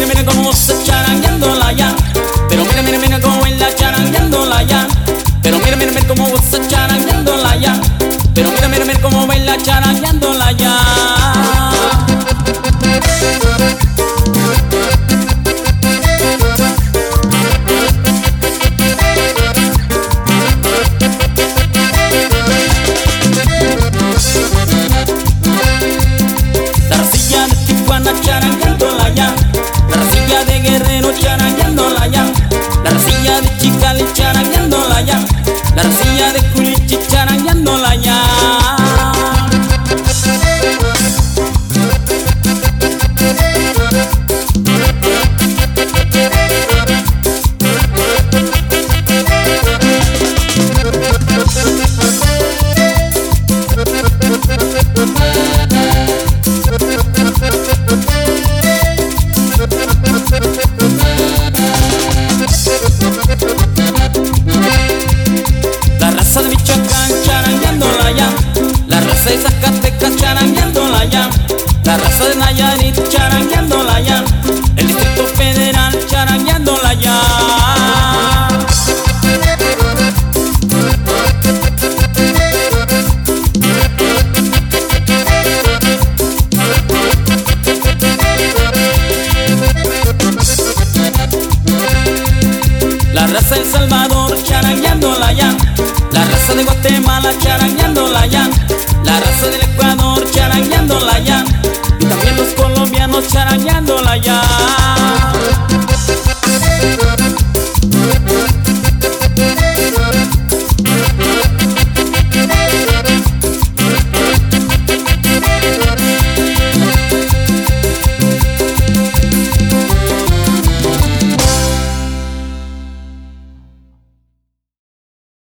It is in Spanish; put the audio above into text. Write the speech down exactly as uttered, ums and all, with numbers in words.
mira, mira cómo se charangueándola ya. Pero mira, mira, mira cómo baila charangueándola ya. Pero mira, mira, mira cómo se charangueándola ya. Pero mira, mira, mira cómo baila charangueándola ya. La racilla de Tijuana charangueándola ya. La racilla de Guerrero charangueándola ya. La racilla de Chicali charangueándola ya. La racilla de Culichi charangueándola ya. La raza de Michoacán charangueándola ya. La raza de Zacatecas charangueándola ya. La raza de Nayarit charangueándola ya. El Distrito Federal charangueándola ya. La raza de El Salvador charangueándola ya. La raza de Guatemala charangueándola ya. La raza del Ecuador charangueándola ya. Y también los colombianos charangueándola ya.